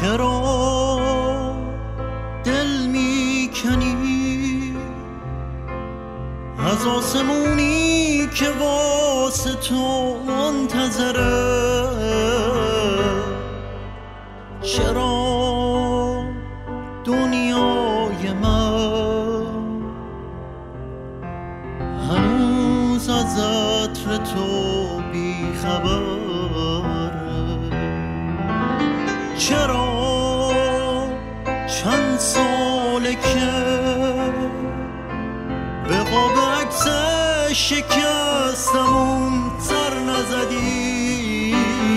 چرا دل میکنی از آسمونی که واسه تو منتظره؟ چرا دنیای من هنوز از عطر تو بی خبره؟ چرا چند ساله که به قاب عکس شکستمون سر نزدی؟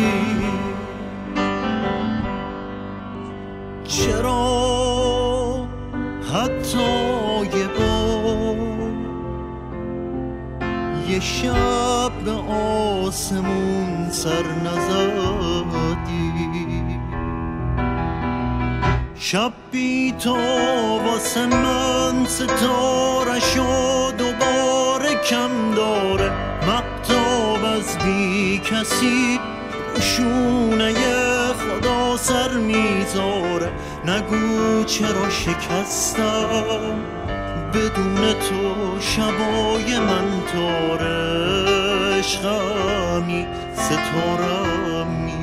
چرا حتی یه بار یه شب به آسمون سر نزدی؟ شب بی تو واسه من ستاره‌شو دوباره کم داره، مقتاب از بی کسی شونه خدا سر میذاره. نگو چرا شکستم بدون تو شبای من تاره، عشقمی ستارمی.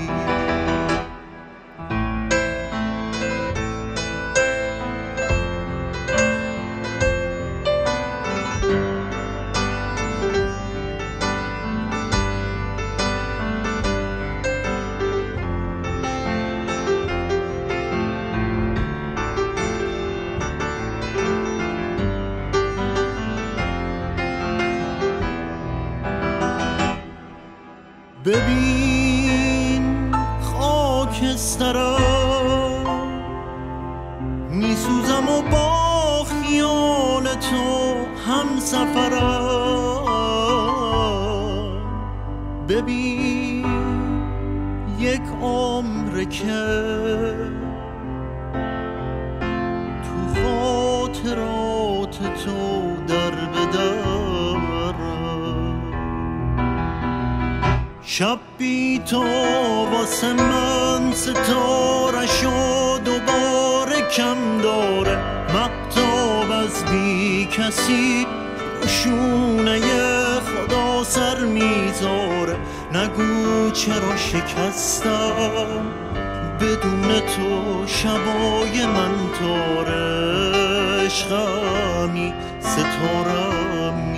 ببین خاکسترم میسوزم و با خیال تو هم سفرم. ببین یک عمر که تو خاطرات تو در بدرم. شب بی تو واسه من ستاره‌شو دوباره کم داره، مقتاب از بی کسی شونه خدا سر میذاره. نگو چرا شکستم بدون تو شبای من تاره، عشقمی ستارمی.